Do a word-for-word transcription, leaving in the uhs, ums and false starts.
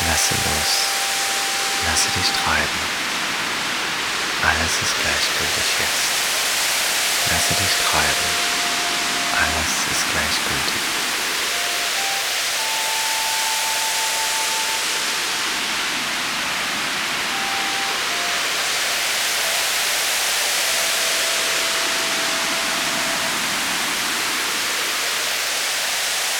Lasse los. Lasse dich treiben. Alles ist gleichgültig jetzt. Lasse dich treiben.